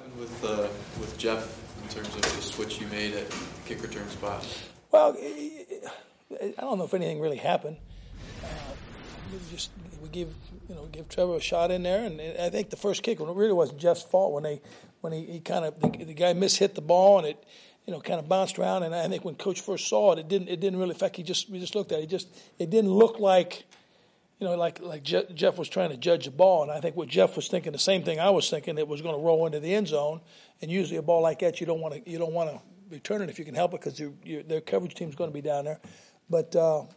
happened with Jeff in terms of the switch you made at the kick return spot? Well, I don't know if anything really happened. We give Trevor a shot in there, and I think the first kick, it really wasn't Jeff's fault when he kind of the guy mishit the ball and it kind of bounced around. And I think when Coach first saw it, it didn't really. In fact, we just looked at it. It didn't look like like Jeff was trying to judge the ball. And I think what Jeff was thinking, the same thing I was thinking, it was going to roll into the end zone. And usually a ball like that, you don't want to return it if you can help it because their coverage team's going to be down there. But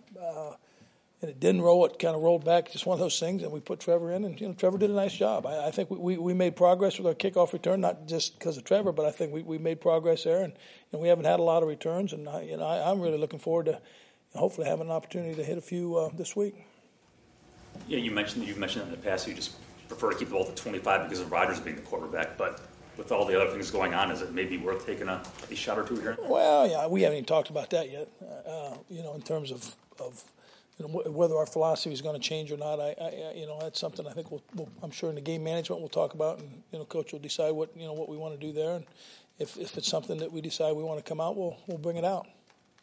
and it didn't roll. It kind of rolled back. Just one of those things. And we put Trevor in, and Trevor did a nice job. I think we made progress with our kickoff return, not just because of Trevor, but I think we made progress there. And we haven't had a lot of returns. And I'm really looking forward to hopefully having an opportunity to hit a few this week. Yeah, you've mentioned in the past you just prefer to keep the ball at 25 because of Rodgers being the quarterback. But with all the other things going on, is it maybe worth taking a shot or two here? Well, yeah, we haven't even talked about that yet. In terms of whether our philosophy is going to change or not, that's something I think I'm sure in the game management we'll talk about, and Coach will decide what we want to do there, and if it's something that we decide we want to come out, we'll bring it out.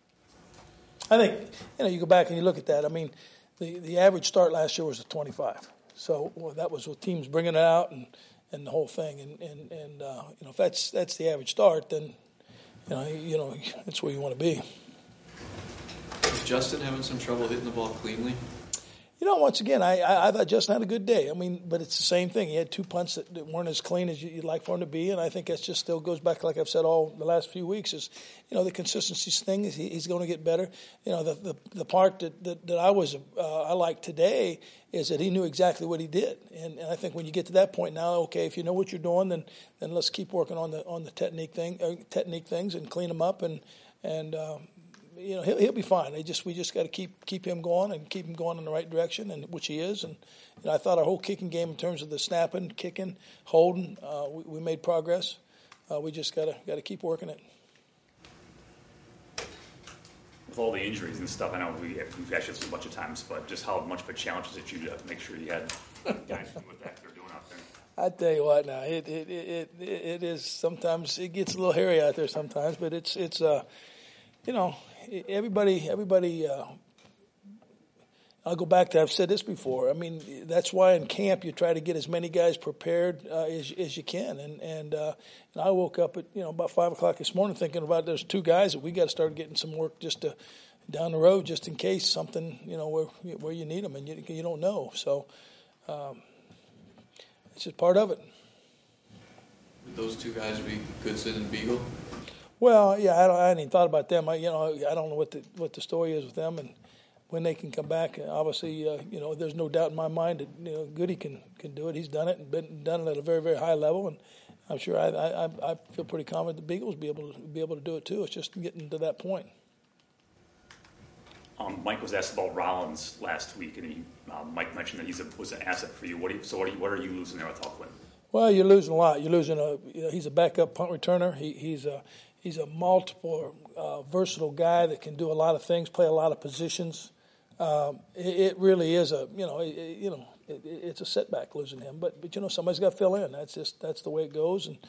I think you go back and you look at that. I mean, the average start last year was a 25, so that was with teams bringing it out and the whole thing, and if that's the average start, then that's where you want to be. Is Justin having some trouble hitting the ball cleanly? Once again, I thought Justin had a good day. I mean, but it's the same thing. He had two punts that weren't as clean as you'd like for him to be, and I think that just still goes back, like I've said all the last few weeks, is the consistency thing. Is he's going to get better. The part that I liked today is that he knew exactly what he did, and I think when you get to that point now, okay, if you know what you're doing, then let's keep working on the technique things and clean them up and. He'll be fine. We just got to keep him going and keep him going in the right direction, and which he is. And I thought our whole kicking game, in terms of the snapping, kicking, holding, we made progress. We just got to keep working it. With all the injuries and stuff, I know we've asked you this a bunch of times, but just how much of a challenge is it to make sure you had guys who what they're doing out there? I tell you what, now it is sometimes it gets a little hairy out there sometimes, but it's. Everybody. I'll go back to, I've said this before. I mean, that's why in camp you try to get as many guys prepared as you can. And I woke up at about 5 o'clock this morning thinking about there's two guys that we got to start getting some work just to down the road, just in case something where you need them and you don't know. So it's just part of it. Would those two guys be Goodson and Beagle? Well, yeah, I hadn't even thought about them. I don't know what the story is with them and when they can come back. Obviously, there's no doubt in my mind that Goody can do it. He's done it and done it at a very, very high level, and I'm sure I feel pretty confident the Beagles will be able to do it too. It's just getting to that point. Mike was asked about Rollins last week, and Mike mentioned that he was an asset for you. What are you losing there with Alquin? Well, you're losing a lot. You're losing he's a backup punt returner. He's a multiple, versatile guy that can do a lot of things, play a lot of positions. It really is it's a setback losing him. But somebody's got to fill in. That's the way it goes. And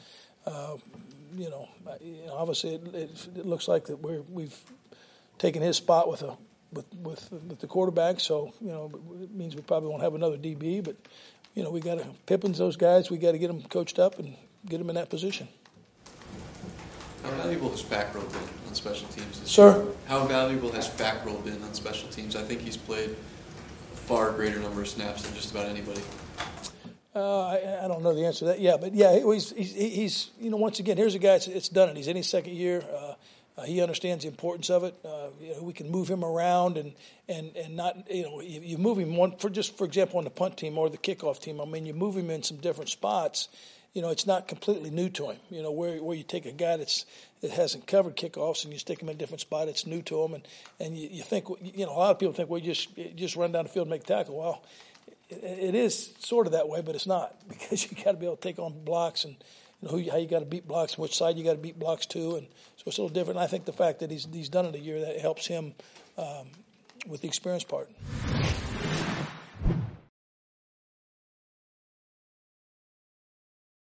obviously it looks like that we've taken his spot with the quarterback. So it means we probably won't have another DB. But we got to Pippins, those guys. We got to get them coached up and get them in that position. How valuable has Fackrell been on special teams this year? Sir? How valuable has Fackrell been on special teams? I think he's played a far greater number of snaps than just about anybody. I don't know the answer to that. Yeah, but yeah, he's once again, here's a guy that's done it. He's in his second year. He understands the importance of it. We can move him around and not you move him for example on the punt team or the kickoff team. I mean, you move him in some different spots. It's not completely new to him. Where you take a guy that hasn't covered kickoffs and you stick him in a different spot, it's new to him. And you think, a lot of people think, well, you just run down the field and make a tackle. Well, it is sort of that way, but it's not, because you got to be able to take on blocks and how you got to beat blocks, which side you got to beat blocks to, and so it's a little different. And I think the fact that he's done it a year, that helps him with the experience part.